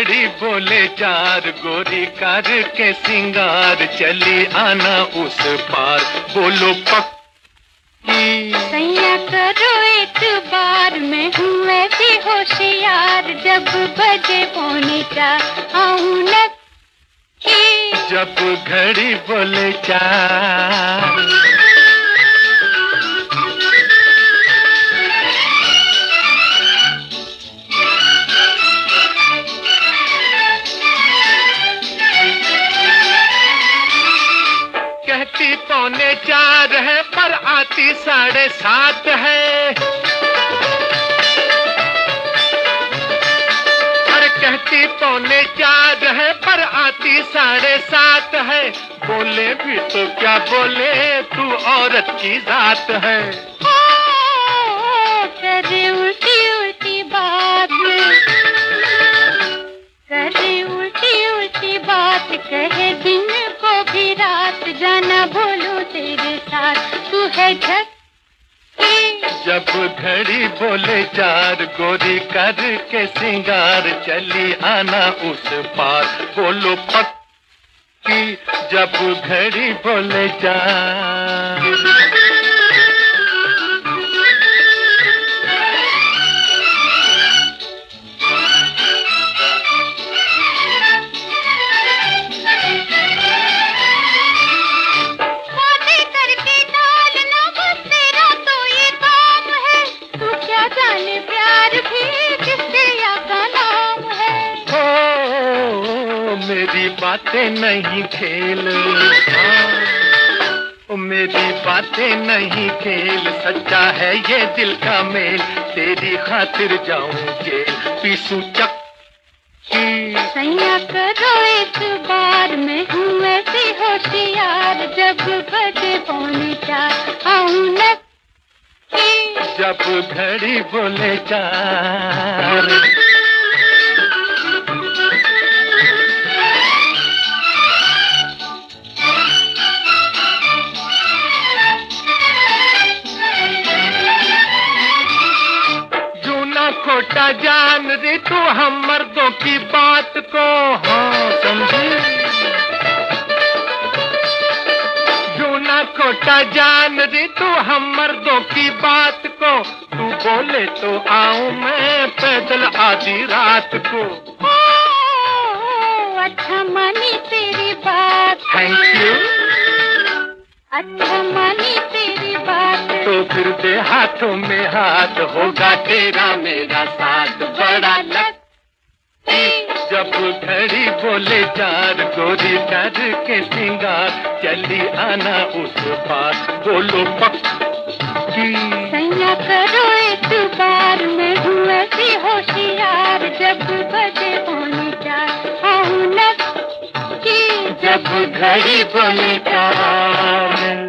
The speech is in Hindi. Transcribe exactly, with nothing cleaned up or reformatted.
घड़ी बोले चार, गोरी कर के सिंगार, चली आना उस पार, बोलो पक्की। सैया करो एतबार, मैं हूँ ऐसी होशियार, जब बजे पौने चार आऊं नक्की। जब घड़ी बोले चार। कहती पौने चार है पर आती साढ़े सात है। अरे कहती पौने चार है पर आती साढ़े सात है। बोले भी तो क्या बोले, तू औरत की जात है। ओ, ओ, करे उल्टी उल्टी बात, करे उल्टी उल्टी बात, कहे दिन को भी रात, जाना बोलूं तेरे साथ, तू है झक्की। जब घड़ी बोले चार, गोरी कर के सिंगार, चली आना उस पार, बोलो पक्की। जब घड़ी बोले चार। मेरी बातें नहीं खेल, हाँ मेरी बातें नहीं खेल, सच्चा है ये दिल का मेल, तेरी खातिर जाऊं जेल, पीसू चक्की। सैया करो एतबार, मैं हूँ ऐसी होशियार, जब बजे पौने चार आऊं नक्की। जब घड़ी बोले चार। खोटा जान रे तू हम मर्दों की बात को, हाँ समझी। जो ना खोटा जान रे तू हम मर्दों की बात को, तू बोले तो आऊं मैं पैदल आधी रात को। ओ, ओ, अच्छा मानी तेरी बात, थैंक यू। अच्छा मानी तेरी बात, तो फिर दे हाथों में हाथ, होगा तेरा मेरा साथ बड़ा लक्की। जब घड़ी बोले चार, गोरी कर के सिंगार, चली आना उस पार, बोलो पक्की। सैया करो एतबार, मैं हूँ ऐसी होशियार, जब बजे पौने चार आऊं नक्की। जब घड़ी बोले चार।